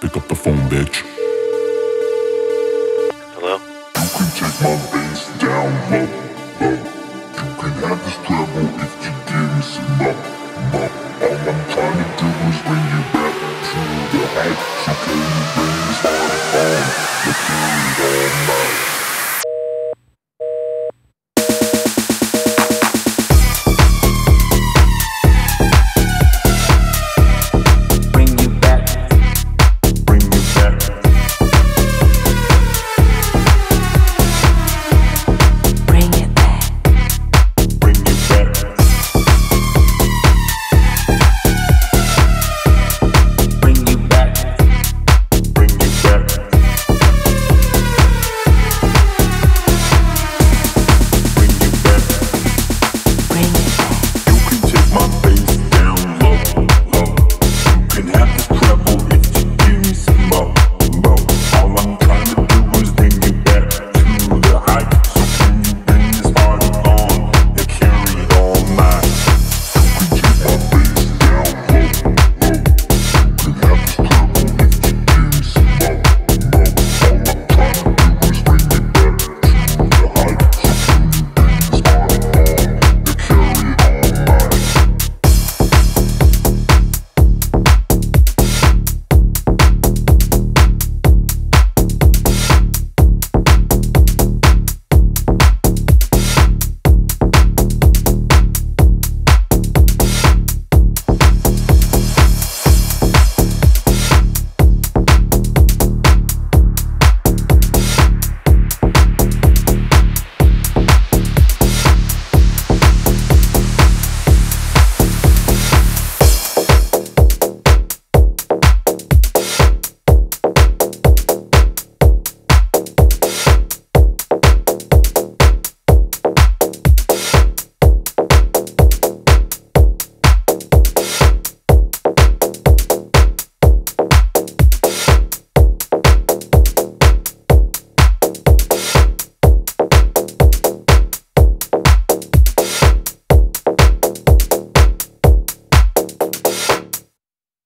Pick up the phone, bitch. Hello? You can take my bass down low, low. You can have this treble if you give me some more, more. All I'm trying to do is bring you back to the heights. So can you bring this party on? Let's do it all night.